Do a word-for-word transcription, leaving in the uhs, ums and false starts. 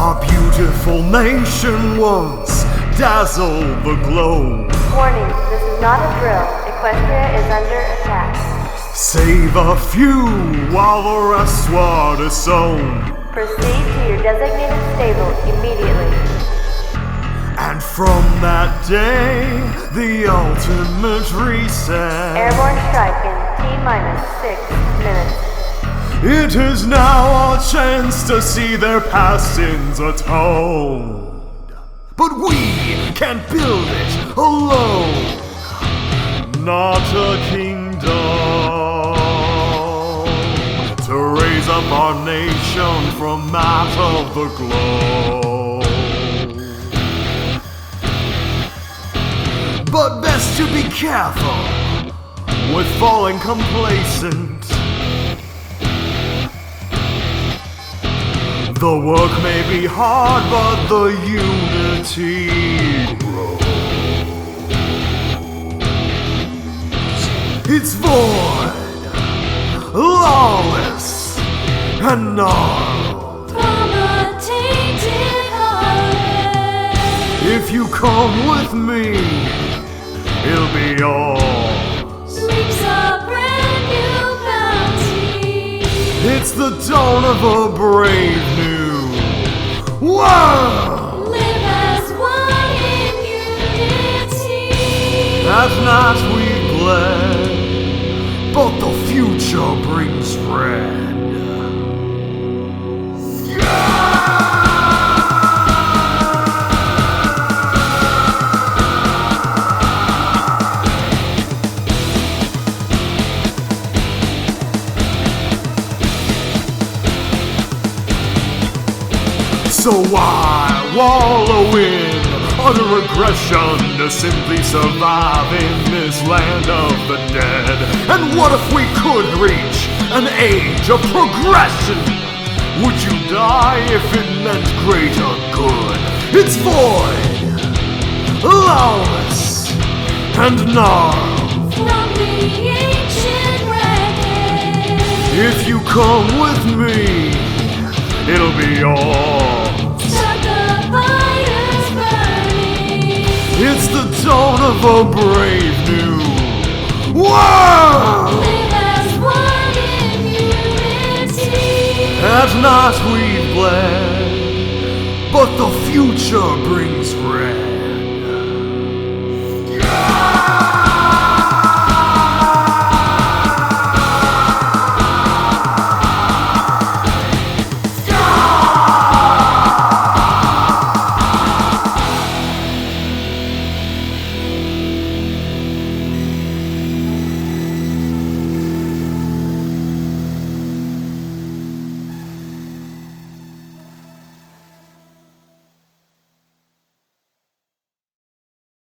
Our beautiful nation once dazzled the globe. Warning, this is not a drill. Equestria is under attack. Save a few while the rest were disowned. Proceed to your designated stable immediately. And from that day, the ultimate reset. Airborne strike in T-minus six minutes. It is now our chance to see their past sins atoned. But we can't build it alone. Not a kingdom to raise up our nation from out of the globe. But best to be careful with falling complacent. The work may be hard, but the unity grows. It's void, lawless, and gnarled. From a tainted heart. If you come with me, it'll be yours. Reaps a brand new bounty. It's the dawn of a brave new world. Live as one in unity. At night we bled, but the future brings red. So why wallow in utter regression to simply survive in this land of the dead? And what if we could reach an age of progression? Would you die if it meant greater good? It's void, lawless, and gnarled. From the ancient wreckage. If you come with me, it'll be yours. Start the fires burning. It's the dawn of a brave new world. Live as one in unity. At night we bled, but the future brings red.